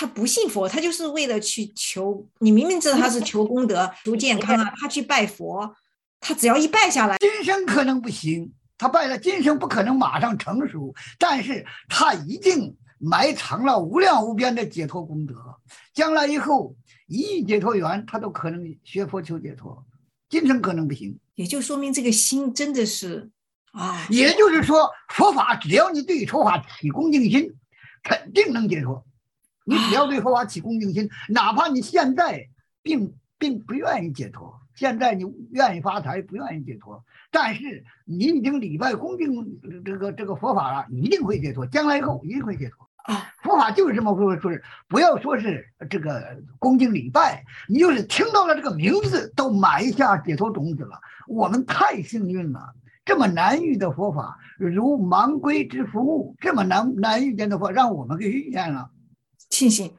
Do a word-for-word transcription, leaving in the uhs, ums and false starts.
他不信佛，他就是为了去求，你明明知道他是求功德、求健康啊，他去拜佛，他只要一拜下来， 今生可能不行，他拜了今生不可能马上成熟，但是他一定埋藏了无量无边的解脱功德，将来以后一亿解脱缘，他都可能学佛求解脱，今生可能不行。 也就说明这个心真的是啊， 也就是说，佛法只要你对佛法起恭敬心，肯定能解脱。你只要对佛法起恭敬心，哪怕你现在并并不愿意解脱，现在你愿意发财，不愿意解脱，但是你已经礼拜恭敬这个这个佛法了，一定会解脱，将来以后一定会解脱。佛法就是这么说，说是不要说是这个恭敬礼拜，你就是听到了这个名字都埋下解脱种子了。我们太幸运了。这么难遇的佛法，如盲龟之服务，这么难难遇见的佛，让我们给遇见了。 庆幸